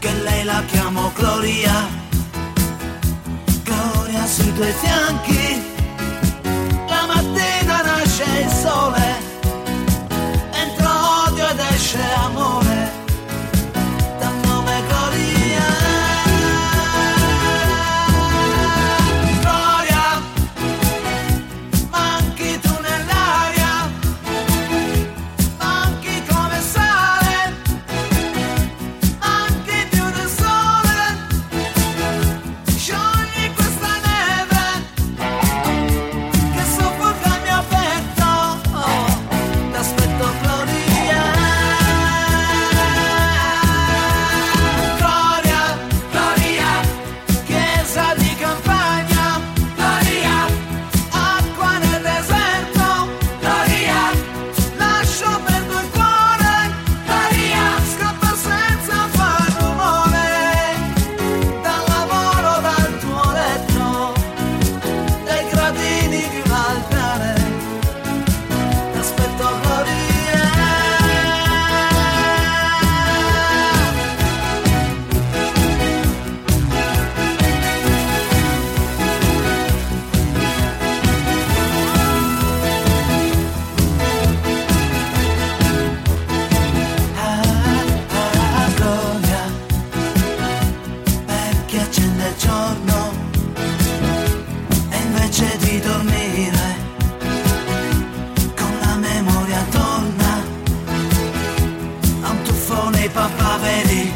che lei la chiamo Gloria, Gloria sui tuoi fianchi, la mattina nasce il sole, entra odio ed esce amore, dal nome Gloria. Gloria, manchi tu nell'aria, manchi come sale, manchi più del sole, sciogli questa neve che soffoca il mio petto, t'aspetto Gloria. Gloria, Gloria, chiesa di campagna, Gloria, acqua nel deserto, Gloria, lascio perdo il cuore, Gloria, scappa senza far rumore, dal lavoro, dal tuo letto, dai gradini di un altare, t'aspetto Gloria. Gloria, per chi accende il giorno e invece di dormire con la memoria torna a un tuffo nei papaveri,